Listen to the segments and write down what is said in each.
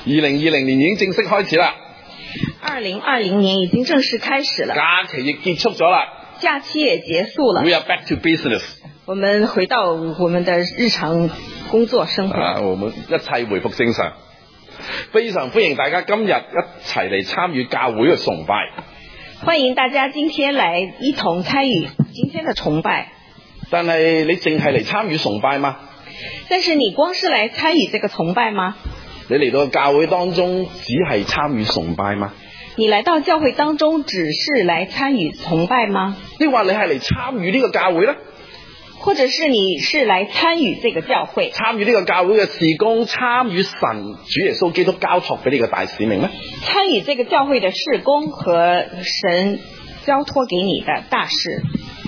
2020年已經正式開始啦 ，2020年已經正式開始了， 假期亦結束咗啦， 假期也結束了， We are back to business， 我們回到我們的日常工作生活， 我們一切回復正常。非常歡迎大家今日一齊嚟參與教會嘅崇拜。 歡迎大家今天來一同參與今天的崇拜。 但係你淨係嚟參與崇拜嗎？ 但是你光是來參與這個崇拜嗎？ 你嚟到教會當中只係參與崇拜嗎？ 你來到教會當中只是來參與崇拜嗎？ 抑或你係嚟參與呢個教會呢？ 或者是你是來參與這個教會， 參與呢個教會嘅事工，參與神主耶穌基督交託俾你嘅大使命呢？ 參與這個教會的事工和神交託給你的大使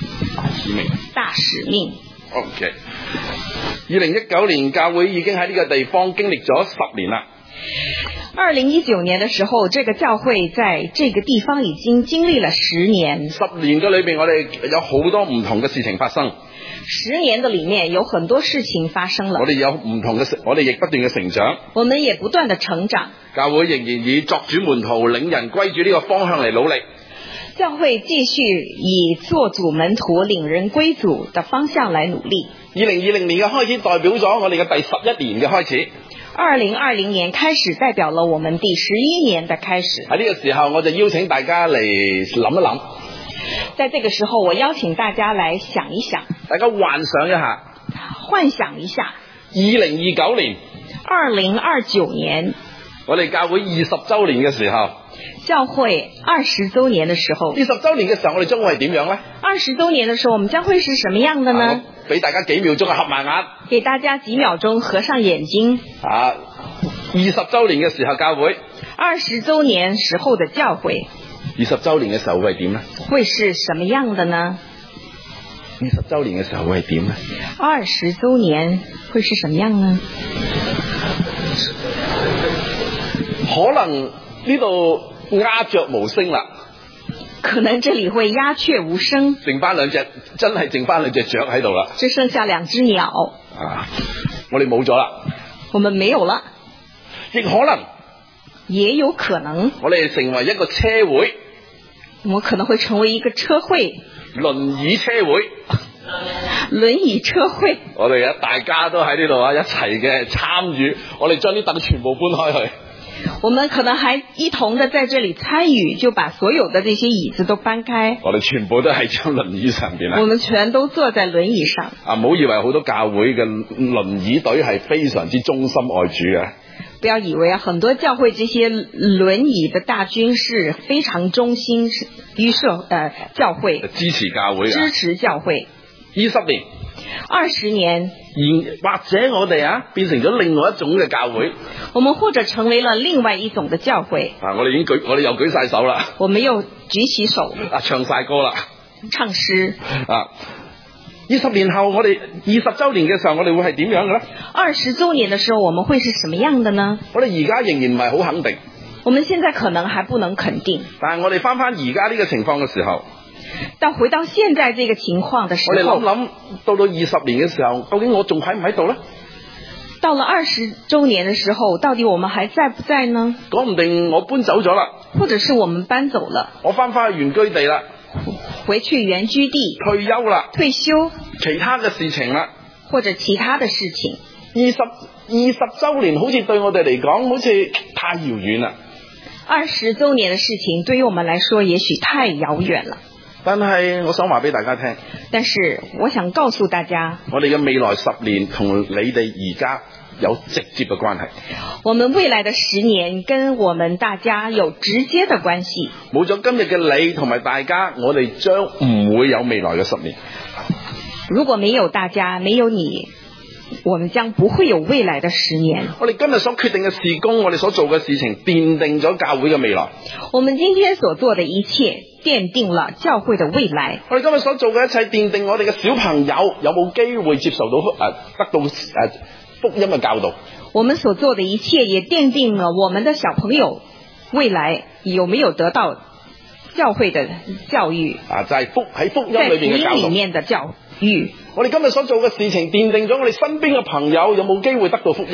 命。 OK。2019年教會已經喺呢個地方經歷咗10年啦。 2019年的時候，這個教會在這個地方已經經歷了10年。 10年嘅裏邊，我哋有好多唔同嘅事情發生。 10年的裏面有很多事情發生了。 我哋有唔同嘅，我哋亦不斷嘅成長。 我們也不斷的成長。 教會仍然以作主門徒、領人歸主呢個方向嚟努力。 教會繼續以做主門徒、領人歸主的方向來努力。 2020年嘅開始代表咗我哋嘅第11年嘅開始。 2020年開始代表了我們第11年的開始。 喺呢個時候，我就邀請大家嚟諗一諗。 在這個時候，我邀請大家來想一想。 大家幻想一下。 幻想一下。 2029年。 2029年。 我哋教會20周年嘅時候。 教會20周年的時候。 20周年嘅時候，我哋將會係點樣呢 ？20周年的時候，我們將會是什麼樣的呢？ 俾大家幾秒鐘合埋眼。 給大家幾秒鐘合上眼睛。 20周年嘅時候教會。 20周年時候的教會。 20周年嘅時候會係點呢？ 會是什麼樣的呢 ？20周年嘅時候會係點呢 ？20周年會是什麼樣呢？ 可能呢度鴉雀無聲啦。 可能這裡會鴉雀無聲。 剩翻兩隻，真係剩翻兩隻雀喺度啦。 只剩下2隻鳥。 我哋冇咗啦。 我們沒有了。 亦可能。 也有可能。 我哋成為一個車會。 我可能會成為一個車會。 輪椅車會。 輪椅車會。 我哋大家都喺呢度一齊嘅參與，我哋將啲凳全部搬開去。 我們可能還一同的在這裡參與，就把所有的這些椅子都搬開。 我哋全部都喺張輪椅上邊。 我們全都坐在輪椅上。 唔好以為好多教會嘅輪椅隊係非常之忠心愛主嘅。 不要以為很多教會這些輪椅的大軍是非常忠心於教會， 支持教會。 支持教會。 20年。 20年。 或者我哋變成咗另外一種嘅教會。 我們或者成為了另外一種的教會。 我哋又舉晒手啦。 我們又舉起手。 唱晒歌啦。 唱詩。 20年後我哋20周年嘅時候，我哋會係點樣嘅呢 ？20周年的時候，我們會是什麼樣的呢？ 我哋而家仍然唔係好肯定。 我們現在可能還不能肯定。 但係我哋翻而家呢個情況嘅時候， 到回到現在這個情況的時候， 我哋諗到20年嘅時候，究竟我仲喺唔喺度呢？ 到了20周年的時候，到底我們還在不在呢？ 講唔定我搬走咗啦， 或者是我們搬走了，我翻去原居地啦， 回去原居地退休啦， 退休， 其他嘅事情啦， 或者其他的事情。 20周年好似對我哋嚟講好似太遙遠啦。 20周年的事情對於我們來說也許太遙遠了。 但係我想話俾大家聽， 但是我想告訴大家， 我哋嘅未來10年同你哋而家有直接嘅關係。 我們未來的10年跟我們大家有直接的關係。 冇咗今日嘅你同埋大家，我哋將唔會有未來嘅10年。 如果沒有大家，沒有你，我們將不會有未來的10年。 我哋今日所決定嘅事工，我哋所做嘅事情，奠定咗教會嘅未來。 我們今天所做的一切，奠定了教會的未來。 我哋今日所做嘅一切，奠定我哋嘅小朋友有冇機會接受到得到福音嘅教導。 我們所做的一切，也奠定了我們的小朋友未來有沒有得到教會的教育。 就係喺福音裏面嘅教導。 在福音裡面的教育。 我哋今日所做嘅事情，奠定咗我哋身邊嘅朋友有冇機會得到福音。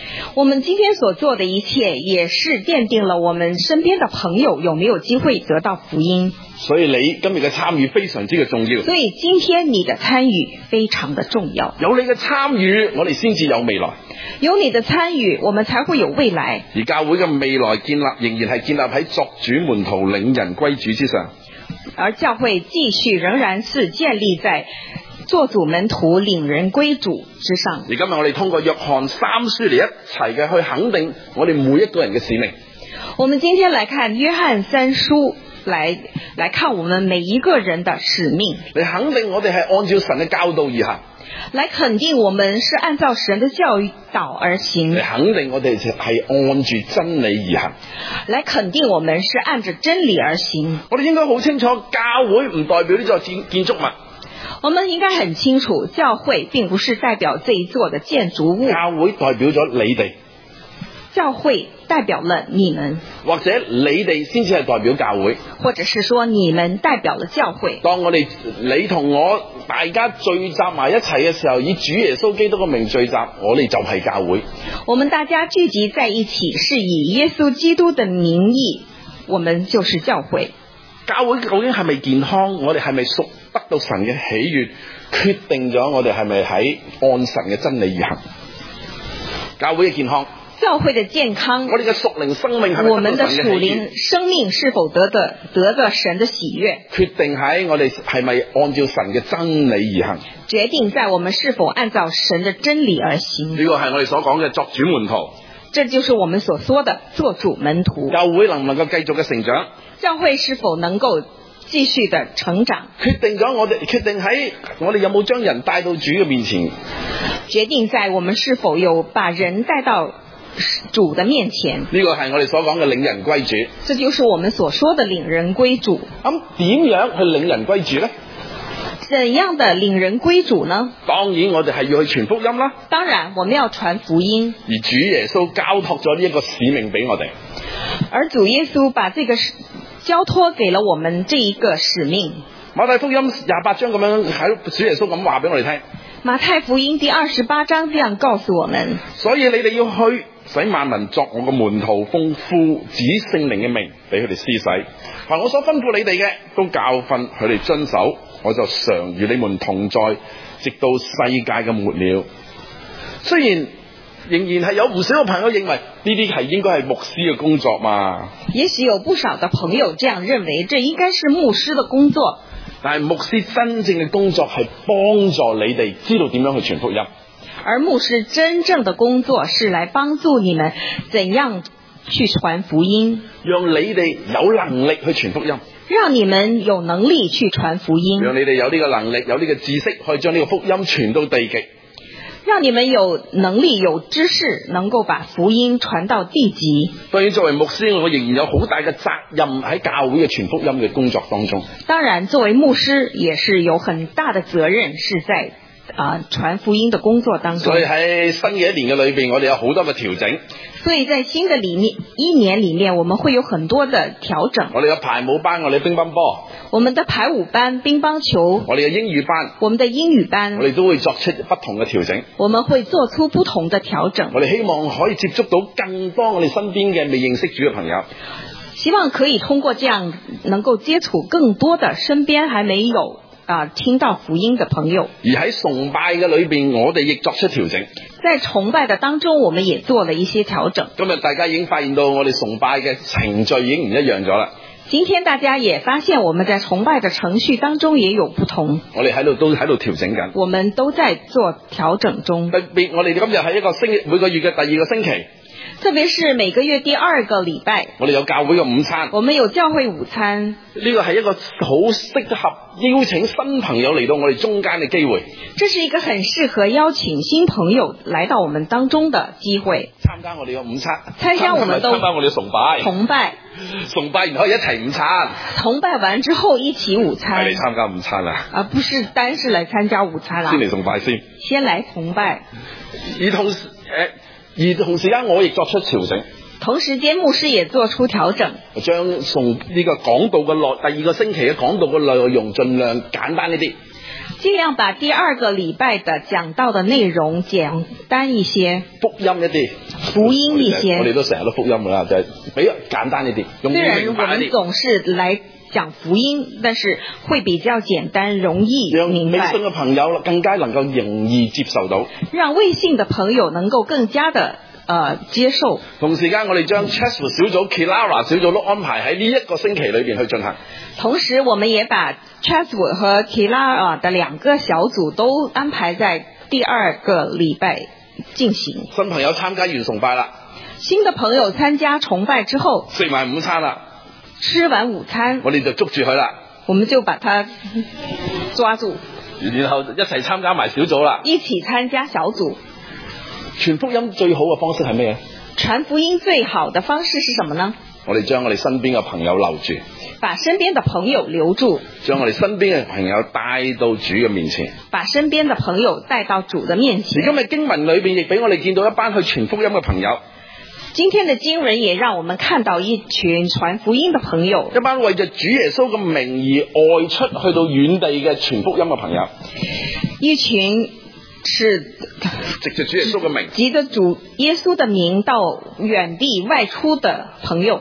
我們今天所做的一切，也是奠定了我們身邊的朋友有沒有機會得到福音。 所以你今日嘅參與非常之嘅重要。 所以今天你的參與非常的重要。 有你嘅參與，我哋先至有未來。 有你的參與，我們才會有未來。 而教會嘅未來建立，仍然係建立喺作主門徒領人歸主之上。 而教會繼續仍然是建立在做主門徒領人歸主之上。 而今日我哋通過約翰三書嚟一齊嘅去肯定我哋每一個人嘅使命。 我們今天來看約翰三書，來看我們每一個人的使命。 你肯定我哋係按照神嘅教導而行。 來肯定我們是按照神的教導而行。 你肯定我哋係按住真理而行。 來肯定我們是按着真理而行。 我哋應該好清楚，教會唔代表呢座建築物。 我們應該很清楚，教會並不是代表這一座的建築物。 教會代表咗你哋。 教會代表了你們， 或者你哋先至係代表教會， 或者是說你們代表了教會。 當我哋你同我大家聚集埋一齊嘅時候，以主耶穌基督嘅名聚集，我哋就係教會。 我們大家聚集在一起，是以耶穌基督的名義，我們就是教會。 教會究竟係咪健康？我哋係咪屬得到神嘅喜悅？決定咗我哋係咪喺按神嘅真理而行。教會嘅健康， 教會的健康， 我哋嘅屬靈生命係咪我們的屬靈生命是否得到神的喜悅？ 決定喺我哋係咪按照神嘅真理而行？ 決定在我們是否按照神的真理而行。 呢個係我哋所講嘅作主門徒。 這就是我們所說的做主門徒。 教會能唔能夠繼續嘅成長？ 教會是否能夠繼續的成長？ 決定喺我哋有冇將人帶到主嘅面前？ 決定在我們是否有把人帶到主的面前。 呢個係我哋所講嘅領人歸主。 這就是我們所說的領人歸主。 咁點樣去領人歸主呢？ 怎樣的領人歸主呢？ 當然我哋係要去傳福音啦。 當然我們要傳福音。 而主耶穌交託咗呢一個使命俾我哋。 而主耶穌把這個交託給了我們這一個使命。 馬太福音28章咁樣喺主耶穌咁話俾我哋聽。 馬太福音第28章這樣告訴我們。所以你哋要去，使萬民作我嘅門徒，奉父子聖靈嘅名俾佢哋施洗。凡我所吩咐你哋嘅，都教訓佢哋遵守。我就常與你們同在，直到世界嘅末了。雖然仍然係有唔少嘅朋友認為呢啲係應該係牧師嘅工作嘛。 也許有不少的朋友這樣認為，這應該是牧師的工作。 但係牧師真正嘅工作係幫助你哋知道點樣去傳福音。 而牧師真正的工作是來幫助你們怎樣去傳福音， 讓你哋有能力去傳福音。 讓你們有能力去傳福音， 讓你哋有呢個能力，有呢個知識，可以將呢個福音傳到地極。 讓你們有能力、有知識，能夠把福音傳到地極。 當然，作為牧師，我仍然有好大嘅責任喺教會嘅傳福音嘅工作當中。 當然，作為牧師也是有很大的責任，是在傳福音的工作當中。 所以喺新嘅一年嘅裏邊，我哋有好多嘅調整。 所以在新的一年裏面，我們會有很多的調整。 我哋有排舞班，我哋乒乓波， 我們的排舞班、乒乓球， 我哋嘅英語班， 我們的英語班， 我哋都會作出不同嘅調整。 我們會做出不同的調整。 我哋希望可以接觸到更多我哋身邊嘅未認識主嘅朋友。 希望可以通過這樣能夠接觸更多的身邊還沒有聽到福音的朋友。 而喺崇拜嘅裏邊，我哋亦作出調整。 在崇拜的當中，我們也做了一些調整。 今日大家已經發現到我哋崇拜嘅程序已經唔一樣咗啦。 今天大家也發現我們在崇拜的程序當中也有不同。 我哋都喺度調整緊。 我們都在做調整中。 特別我哋今日係一個每個月嘅第二個星期。 特別是每個月第二個禮拜， 我哋有教會嘅午餐。 我們有教會午餐。 呢個係一個好適合邀請新朋友嚟到我哋中間嘅機會。 這是一個很適合邀請新朋友來到我們當中的機會。 參加我哋嘅午餐。 參加我們嘅崇拜。崇拜然後一齊午餐。 崇拜完之後一起午餐。 係嚟參加午餐啊？ 而不是單是來參加午餐啦。 先嚟崇拜先。 先來崇拜。 而同時間我亦作出調整。 同時間牧師也做出調整， 將呢個講道嘅第二個星期嘅講道嘅內容盡量簡單一啲。 尽量把第二個禮拜的講到的內容簡單一些， 福音一啲， 福音一些。 我哋都成日都福音㗎啦，就係比較簡單一啲，容易雖然我明白一啲。 們總是來講福音，但是會比較簡單，容易讓明白， 未信嘅朋友更加能夠容易接受到。 讓未信的朋友能夠更加的接受。 同時間，我哋將 Chatswood 小組、Kilara 小組都安排喺呢一個星期裏邊去進行。 同時，我們也把 Chatswood 和 Kilara 的兩個小組都安排在第二個禮拜進行。 新朋友參加完崇拜啦， 新的朋友參加崇拜之後， 食埋午餐啦， 吃完午餐， 我哋就捉住佢啦， 我們就把他抓住， 然後一齊參加埋小組啦。 一起參加小組。 傳福音最好嘅方式係咩？ 傳福音最好的方式是什麼呢？ 我哋將我哋身邊嘅朋友留住， 把身邊的朋友留住， 將我哋身邊嘅朋友帶到主嘅面前。 把身邊的朋友帶到主的面前。 而今日經文裏邊亦俾我哋見到一班去傳福音嘅朋友， 今天的經文也讓我們看到一群傳福音的朋友， 一班為着主耶穌嘅名而外出去到遠地嘅傳福音嘅朋友， 一群是藉着主耶穌嘅名， 藉着主耶穌的名到遠地外出的朋友。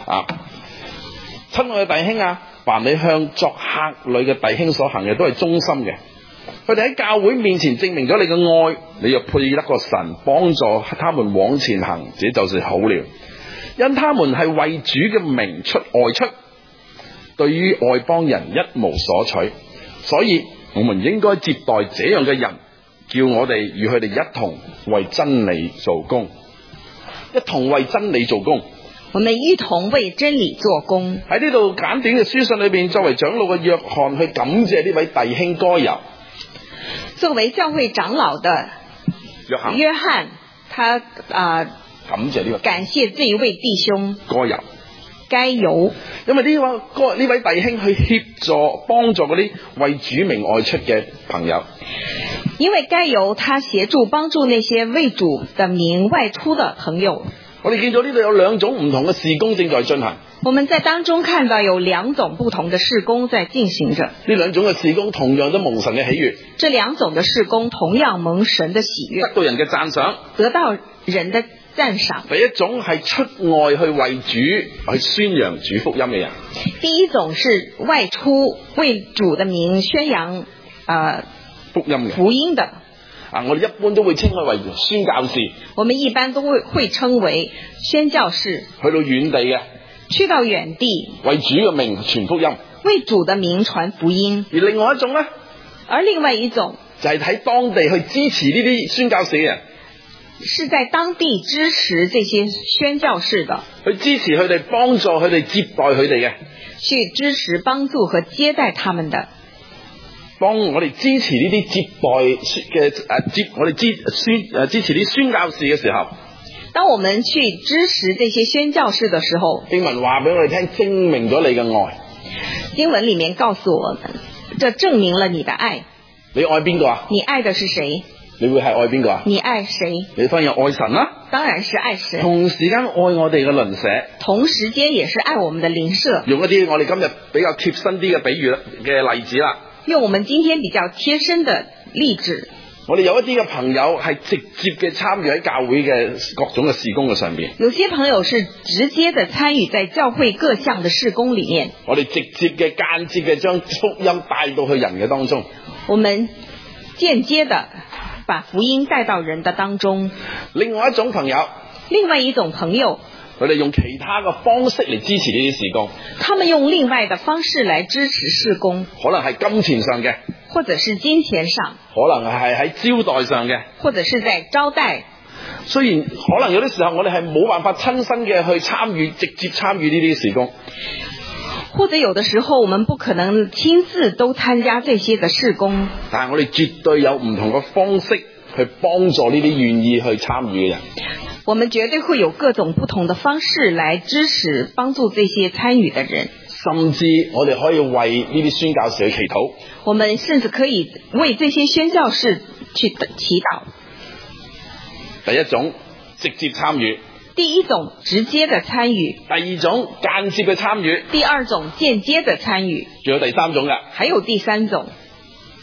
親愛嘅弟兄啊，凡你向作客旅嘅弟兄所行嘅都係忠心嘅，佢哋喺教會面前證明咗你嘅愛，你又配得個神幫助他們往前行，這就是好了。因他們係為主嘅名出外出，對於外邦人一無所取，所以我們應該接待這樣嘅人，叫我哋與佢哋一同為真理做工，一同為真理做工。 我們一同為真理做工。 喺呢度簡短嘅書信裏邊，作為長老嘅約翰去感謝呢位弟兄該猶。 作為教會長老的約翰，他感謝呢個感謝這一位弟兄該猶， 因為呢位弟兄去協助幫助嗰啲為主名外出嘅朋友。 因為該猶他協助幫助那些為主的名外出的朋友。 我哋見到呢度有兩種唔同嘅事工正在進行。 我們在當中看到有兩種不同的事工在進行着。 呢兩種嘅事工同樣都蒙神嘅喜悅。 這兩種的事工同樣蒙神的喜悅， 得到人嘅讚賞。 得到人的讚賞。 第一種係出外去為主去宣揚主福音嘅人。 第一種是外出為主的名宣揚福音的。 我哋一般都會稱佢為宣教士。我們一般都會稱為宣教士。 去到遠地嘅， 去到遠地為主嘅名傳福音， 為主的名傳福音。 而另外一種呢， 而另外一種就係喺當地去支持呢啲宣教士嘅人， 是在當地支持這些宣教士的， 去支持佢哋，幫助佢哋，接待佢哋嘅， 去支持幫助和接待他們的。 當我哋支持呢啲接待嘅我哋支持啲宣教士嘅時候， 當我們去支持這些宣教士的時候， 經文話俾我哋聽，證明咗你嘅愛。 經文裏面告訴我們，這證明了你的愛。 你愛邊個啊？ 你愛的是誰？ 你會係愛邊個啊？ 你愛誰？ 你當然愛神啦， 當然是愛神。 同時間愛我哋嘅鄰舍， 同時間也是愛我們的鄰舍。 用一啲我哋今日比較貼身啲嘅比喻嘅例子啦。 用我們今天比較貼身的例子， 我哋有一啲嘅朋友係直接嘅參與喺教會嘅各種嘅事工嘅上邊。 有些朋友是直接的參與在教會各項的事工裏面。 我哋直接嘅、間接嘅將福音帶到去人嘅當中。 我們間接的把福音帶到人的當中。 另外一種朋友，佢哋用其他嘅方式嚟支持呢啲事工。 他們用另外的方式來支持事工， 可能係金錢上嘅， 或者是金錢上， 可能係喺招待上嘅， 或者是在招待。 雖然可能有啲時候我哋係冇辦法親身嘅去參與，直接參與呢啲事工， 或者有的時候我們不可能親自都參加這些的事工， 但係我哋絕對有唔同嘅方式去幫助呢啲願意去參與嘅人。 我們絕對會有各種不同的方式來支持幫助這些參與的人， 甚至我哋可以為呢啲宣教士去祈禱。 我們甚至可以為這些宣教士去祈禱。 第一種直接參與， 第一種直接的參與， 第二種間接嘅參與， 第二種間接的參與， 仲有第三種嘅， 還有第三種。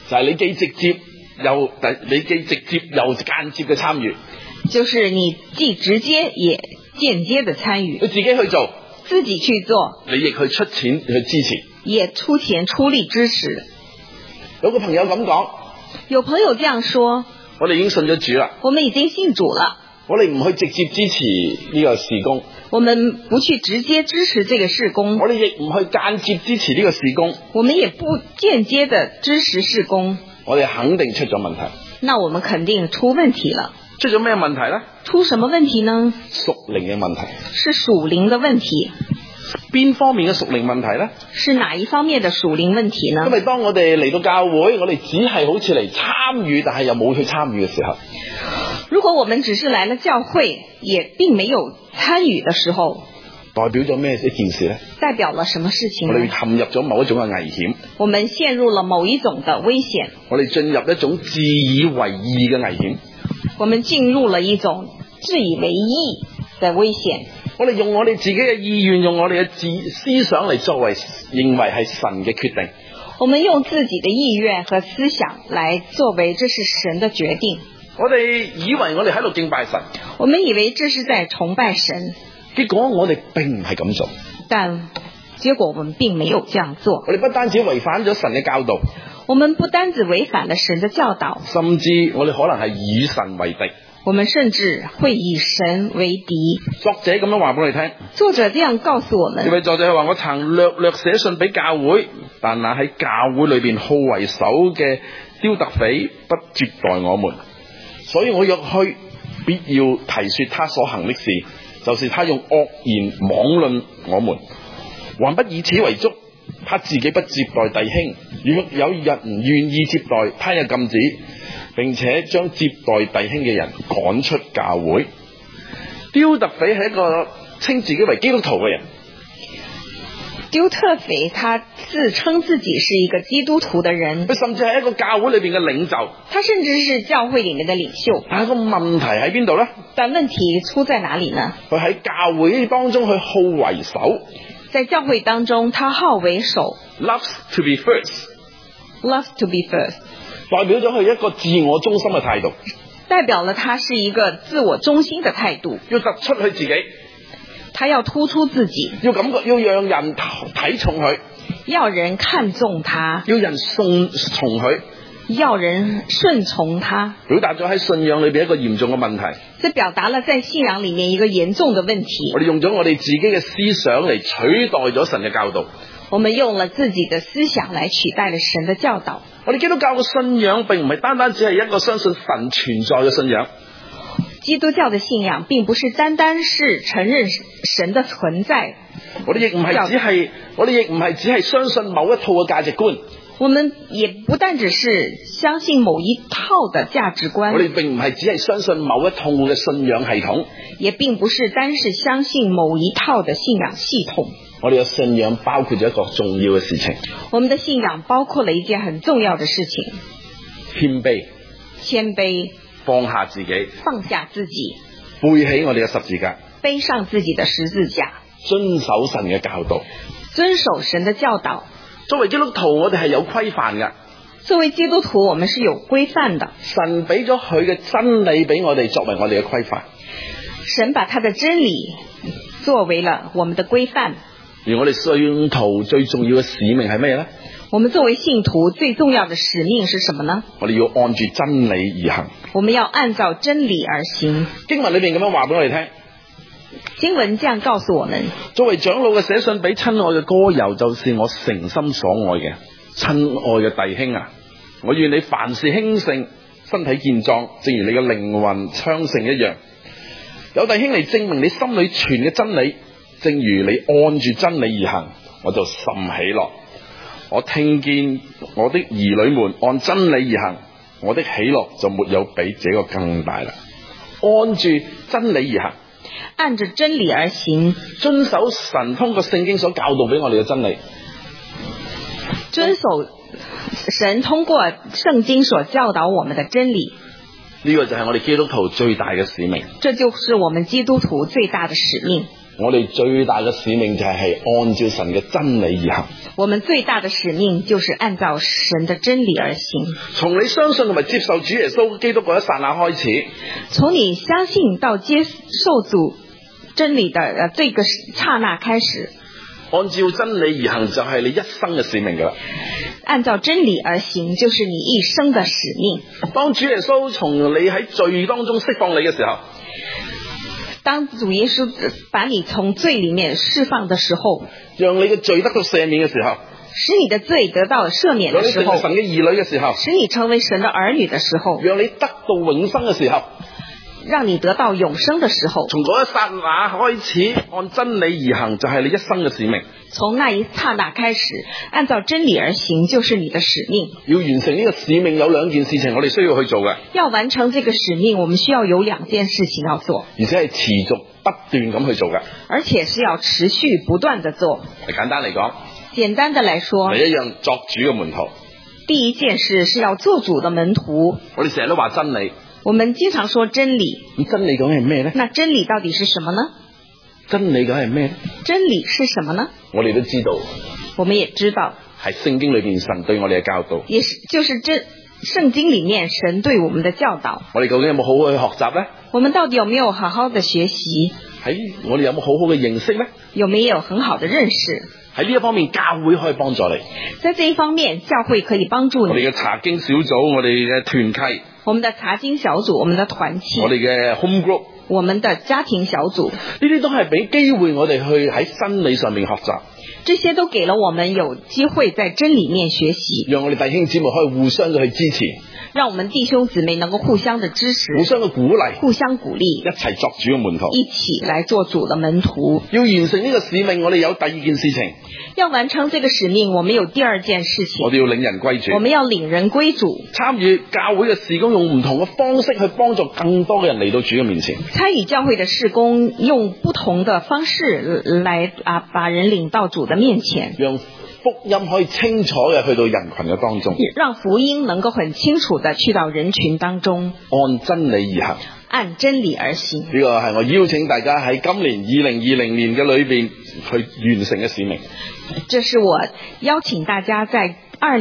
就係你既直接又間接嘅參與， 就是你既直接也間接的參與， 你自己去做， 自己去做， 你亦去出錢去支持。 也出錢出力支持。 有個朋友咁講， 有朋友這樣說， 我哋已經信咗主啦， 我們已經信主了， 我哋唔去直接支持呢個事工， 我們不去直接支持這個事工， 我哋亦唔去間接支持呢個事工， 我們也不間接的支持事工， 我哋肯定出咗問題。 那我們肯定出問題了。 出咗咩問題呢？ 出什麼問題呢？ 屬靈嘅問題。 是屬靈的問題。 邊方面嘅屬靈問題呢？ 是哪一方面的屬靈問題呢？ 因為當我哋嚟到教會，我哋只係好似嚟參與，但係又冇去參與嘅時候， 如果我們只是來了教會，也並沒有參與的時候， 代表咗咩一件事呢？ 代表了什麼事情呢？ 我哋陷入咗某一種嘅危險， 我們陷入了某一種的危險， 我哋進入一種自以為義嘅危險， 我們進入了一種自以為義的危險。 我哋用我哋自己嘅意願，用我哋嘅思想嚟作為認為係神嘅決定。 我們用自己的意願和思想來作為這是神的決定。 我哋以為我哋喺度敬拜神， 我們以為這是在崇拜神， 結果我哋並唔係咁做。 但結果我們並沒有這樣做。 我哋不單止違反咗神嘅教導， 我們不單止違反了神的教導， 甚至我哋可能係以神為敵。 我們甚至會以神為敵。 作者咁樣話俾我哋聽， 作者這樣告訴我們。 呢位作者話：我曾略略寫信俾教會，但那喺教會裏邊好為首嘅丟特腓不接待我們，所以我若去，必要提說他所行的事，就是他用惡言妄論我們，還不以此為足，他自己不接待弟兄，若有人唔願意接待，他也禁止，並且將接待弟兄嘅人趕出教會。丟特腓係一個稱自己為基督徒嘅人。 丟特腓他自稱自己是一個基督徒的人， 佢甚至係一個教會裏邊嘅領袖， 他甚至是教會裏面的領袖。 但係個問題喺邊度呢？ 但問題出在哪裏呢？ 佢喺教會當中去好為首， 在教會當中他好為首 loves to be first， to be first， 代表咗佢一個自我中心嘅態度， 代表了他是一個自我中心的態度， 要突出佢自己， 他要突出自己， 要讓人睇重佢， 要人看重他， 要人順從佢， 要人順從他， 表達咗喺信仰裏邊一個嚴重嘅問題。 這表達了在信仰裏面一個嚴重的問題。 我哋用咗我哋自己嘅思想嚟取代咗神嘅教導， 我們用了自己的思想來取代了神的教導。 我哋基督教嘅信仰並唔係單單只係一個相信神存在嘅信仰。 基督教的信仰並不是單單是承認神的存在。 我哋亦唔係只係相信某一套嘅價值觀。 我們也不單只是相信某一套的價值觀。 我哋並唔係只係相信某一套嘅信仰系統。 也並不是單是相信某一套的信仰系統。 我哋嘅信仰包括咗一個重要嘅事情。 我們的信仰包括了一件很重要的事情。謙卑。 放下自己，背起我哋嘅十字架， 背上自己的十字架， 遵守神嘅教導， 遵守神的教導。 作為基督徒，我哋係有規範嘅。 作為基督徒，我們是有規範的。 神俾咗佢嘅真理俾我哋，作為我哋嘅規範。 神把他的真理作為了我們的規範。 而我哋信徒最重要嘅使命係咩呢？ 我們作為信徒最重要的使命是什麼呢？ 我哋要按住真理而行。 我們要按照真理而行。 經文裏面咁樣話俾我哋聽。 經文這樣告訴我們： 作為長老嘅寫信俾親愛嘅哥猶，就是我誠心所愛嘅。親愛嘅弟兄啊，我願你凡事興盛，身體健壯，正如你嘅靈魂昌盛一樣。有弟兄嚟證明你心裏存嘅真理，正如你按住真理而行，我就甚喜樂。我聽見我的兒女們按真理而行，我的喜樂就沒有比這個更大啦。按住真理而行， 按着真理而行， 遵守神通過聖經所教導俾我哋嘅真理， 遵守神通過聖經所教導我們的真理。 呢個就係我哋基督徒最大嘅使命。 這就是我們基督徒最大的使命。 我哋最大嘅使命就係按照神嘅真理而行。 我们最大的使命就是按照神的真理而行。 從你相信同埋接受主耶穌基督嗰一剎那開始， 從你相信到接受主真理的這個剎那開始， 按照真理而行就係你一生嘅使命噶啦。 按照真理而行就是你一生的使命。 當主耶穌從你喺罪當中釋放你嘅時候， 當主耶穌把你從罪裏面釋放的時候， 讓你嘅罪得到赦免嘅時候， 使你的罪得到赦免的時候， 讓你成為神嘅兒女嘅時候， 使你成為神的兒女的時候， 讓你得到永生嘅時候， 讓你得到永生的時候， 從嗰一剎那開始按真理而行就係你一生嘅使命。 從那一剎那開始按照真理而行就是你的使命。 要完成呢個使命有兩件事情我哋需要去做嘅， 要完成這個使命我們需要有兩件事情要做， 而且係持續不斷咁去做嘅。 而且是要持續不斷地做。 簡單嚟講， 簡單的來說， 第一樣作主嘅門徒。 第一件事是要做主的門徒。 我哋成日都話真理， 我們經常說真理， 咁真理究竟係咩呢？ 那真理到底是什麼呢？ 真理究竟係咩呢？ 真理是什麼呢？ 我哋都知道， 我們也知道， 係聖經裏邊神對我哋嘅教導。 也是就是聖經裡面神對我們的教導。 我哋究竟有冇好好去學習呢？ 我們到底有沒有好好的學習？ 我哋有冇好好嘅認識呢？ 有沒有很好的認識？ 喺呢一方面，教會可以幫助你。 在這一方面，教會可以幫助你。 我哋嘅查經小組，我哋嘅團契， 我們的查經小組，我們的團契， 我哋嘅 home group， 我們的家庭小組， 呢啲都係俾機會我哋去喺真理上面學習。 這些都給了我們有機會在真理面學習， 讓我哋弟兄姊妹可以互相嘅去支持， 讓我們弟兄姊妹能夠互相的支持， 互相嘅鼓勵， 互相鼓勵， 一齊作主嘅門徒， 一起來做主的門徒。 要完成呢個使命，我哋有第二件事情。 要完成這個使命，我們有第二件事情， 我哋要領人歸主。 我們要領人歸主， 參與教會嘅事工，用唔同嘅方式去幫助更多嘅人嚟到主嘅面前。 參與教會的事工，用不同的方式來把人領到主的面前， 讓福音可以清楚嘅去到人群嘅當中， 讓福音能夠很清楚的去到人群當中， 按真理而行， 按真理而行。 呢個係我邀請大家喺今年2020年嘅裏邊去完成嘅使命。 這是我邀請大家在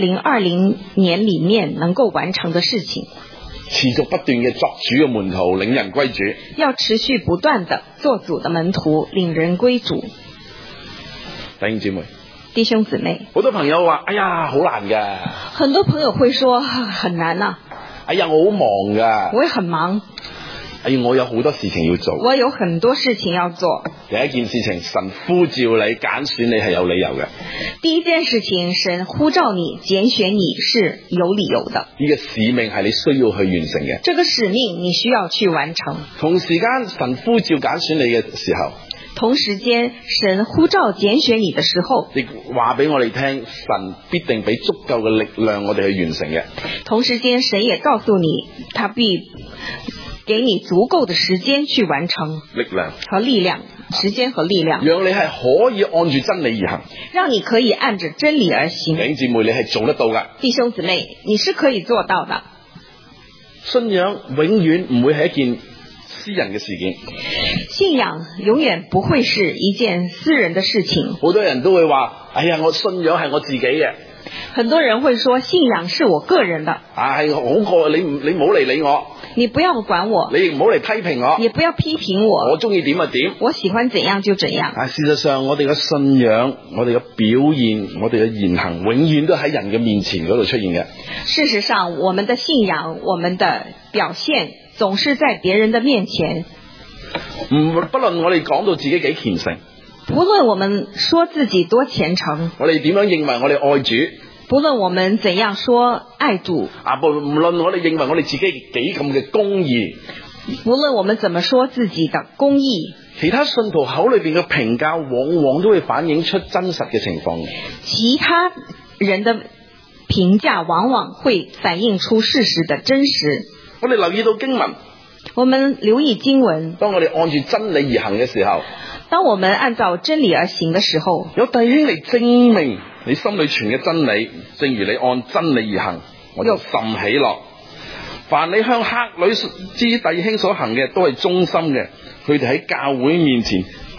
2020年裏面能夠完成的事情。 持續不斷嘅作主嘅門徒，領人歸主。 要持續不斷的做主的門徒，領人歸主。 弟兄姊妹， 弟兄姊妹， 好多朋友話：哎呀，好難㗎。 很多朋友會說很難啊。 哎呀，我好忙㗎。 我也很忙。 哎呀，我有好多事情要做。 我有很多事情要做。 第一件事情，神呼召你、揀選你係有理由嘅。 第一件事情，神呼召你、揀選你是有理由的。 呢個使命係你需要去完成嘅。 這個使命你需要去完成。 同時間，神呼召揀選你嘅時候， 同時間神呼召揀選你的時候， 亦話俾我哋聽，神必定俾足夠嘅力量我哋去完成嘅。 同時間神也告訴你，他必給你足夠的時間去完成。 力量和力量，時間和力量， 讓你係可以按住真理而行， 讓你可以按着真理而行。 弟兄姊妹，你係做得到噶。 弟兄姊妹，你是可以做到的。 信仰永遠唔會係一件私人嘅事件， 信仰永遠不會是一件私人的事情。 好多人都會話：哎呀，我信仰係我自己嘅。 很多人會說信仰是我個人的。 係好過你唔好嚟理我， 你不要管我， 你唔好嚟批評我， 也不要批評我。 我中意點就點， 我喜歡怎樣就怎樣。 事實上，我哋嘅信仰、我哋嘅表現、我哋嘅言行，永遠都喺人嘅面前嗰度出現嘅。 事實上，我們的信仰、我們的表現，總是在別人的面前。 不論我哋講到自己幾虔誠， 不論我們說自己多虔誠， 我哋點樣認為我哋愛主， 不論我們怎樣說愛主， 唔論我哋認為我哋自己幾咁嘅公義， 無論我們怎麼說自己的公義， 其他信徒口裏邊嘅評價往往都會反映出真實嘅情況。 其他人的評價往往會反映出事實的真實。 我哋留意到經文， 我們留意經文， 當我哋按住真理而行嘅時候， 當我們按照真理而行的時候， 有弟兄嚟證明你心裏存嘅真理，正如你按真理而行，我就甚喜樂。凡你向客旅之弟兄所行嘅，都係忠心嘅，佢哋喺教會面前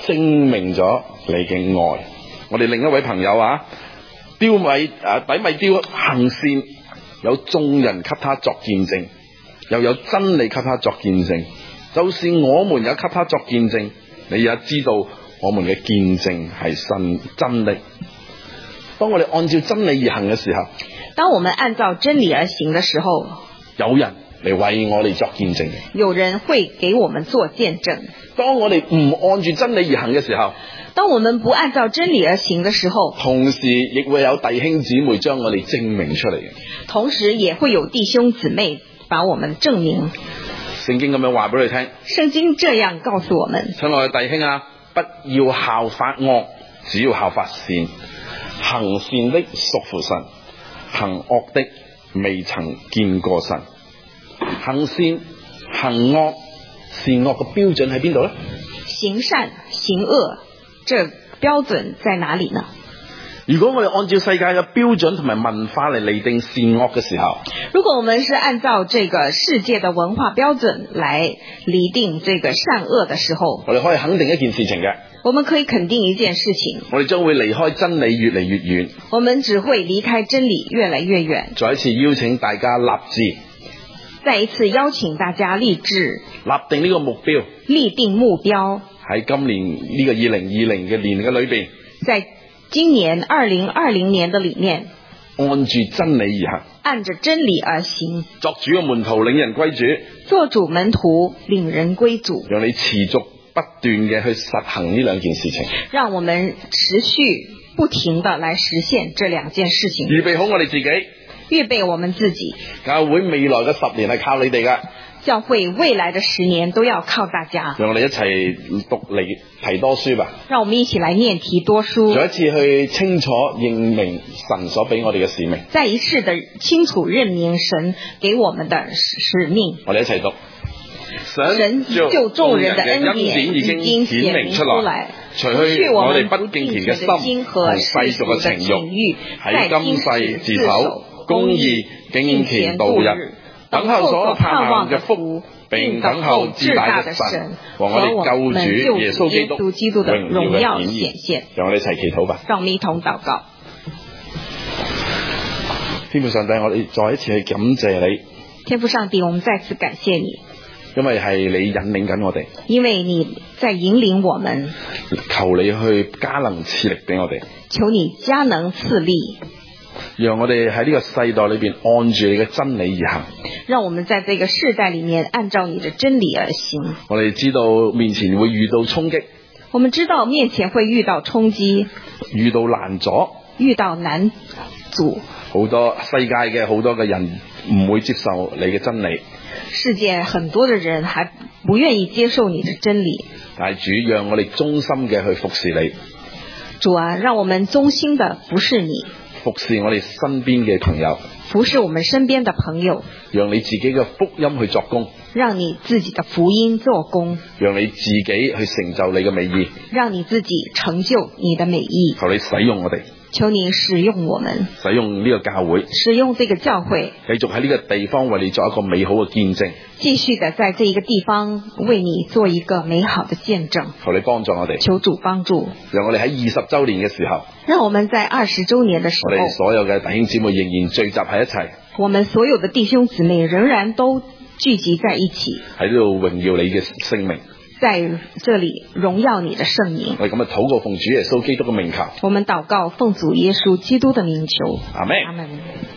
證明咗你嘅愛。我哋另一位朋友底米丟行善，有眾人給他作見證，又有真理給他作見證。就是我們也給他作見證，你也知道我們嘅見證係真的。當我哋按照真理而行嘅時候， 當我們按照真理而行的時候， 有人嚟為我哋作見證， 有人會給我們做見證。 當我哋唔按住真理而行嘅時候， 當我們不按照真理而行的時候， 同時亦會有弟兄姊妹將我哋證明出嚟嘅。 同時也會有弟兄姊妹把我們證明。 聖經咁樣話俾你聽， 聖經這樣告訴我們： 親愛嘅弟兄不要效法惡，只要效法善。行善的屬乎神，行惡的未曾見過神。行善行惡，善惡嘅標準喺邊度呢？ 行善行惡，這標準在哪裡呢？ 如果我哋按照世界嘅標準同埋文化嚟釐定善惡嘅時候， 如果我們是按照這個世界的文化標準來釐定這個善惡的時候， 我哋可以肯定一件事情嘅， 我們可以肯定一件事情， 我哋將會離開真理越嚟越遠， 我們只會離開真理越來越遠。 再一次邀請大家立志， 再一次邀請大家立志， 立定呢個目標， 立定目標， 喺今年呢個2020嘅年嘅裏邊， 在今年2020年的裡面， 按住真理而行， 按着真理而行， 作主嘅門徒，領人歸主， 做主門徒，領人歸主， 讓你持續不斷嘅去實行呢兩件事情， 讓我們持續不停地來實現這兩件事情， 預備好我哋自己， 預備我們自己。 教會未來嘅10年係靠你哋噶， 教會未來的10年都要靠大家。 讓我哋一齊讀嚟提多書吧。 讓我們一起來念提多書， 再一次去清楚認明神所俾我哋嘅使命。 再一次的清楚認明神給我們的使命。 我哋一齊讀。 神就眾人的恩典已經顯明出來，除去我們不敬虔的心和世俗的情慾，在今世自守公義敬虔度日，等候所盼望嘅福，並等候至大的神和我哋救主耶穌基督的榮耀顯現。 讓我哋一齊祈禱吧。 讓我們一同禱告。 天父上帝，我哋再一次去感謝你。 天父上帝，我們再次感謝你， 因為係你引領緊我哋， 因為你在引領我們， 求你去加能賜力俾我哋， 求你加能賜力， 讓我哋喺呢個世代裏邊按住你嘅真理而行， 讓我們在這個世代裏面按照你的真理而行。 我哋知道面前會遇到衝擊， 我們知道面前會遇到衝擊， 遇到難阻， 遇到難阻， 好多世界嘅好多嘅人唔會接受你嘅真理， 世界很多的人還不願意接受你的真理， 但係主讓我哋忠心嘅去服侍你， 主啊，讓我們忠心的服侍你， 服侍我哋身邊嘅朋友， 服侍我們身邊的朋友， 讓你自己嘅福音去作工， 讓你自己的福音做工， 讓你自己去成就你嘅美意， 讓你自己成就你的美意。 求你使用我哋， 求你使用我們， 使用呢個教會， 使用這個教會， 繼續喺呢個地方為你作一個美好嘅見證， 繼續的在這一個地方為你做一個美好的見證。 求你幫助我哋， 求主幫助， 讓我哋喺20週年嘅時候， 讓我們在20週年的時候， 我哋所有嘅弟兄姊妹仍然聚集喺一齊， 我們所有的弟兄姊妹仍然都聚集在一起， 喺呢度榮耀你嘅聖名， 在這裡榮耀你的聖名。 我哋咁樣禱告奉主耶穌基督嘅名求， 我們禱告奉主耶穌基督的名求。 阿們。 阿們。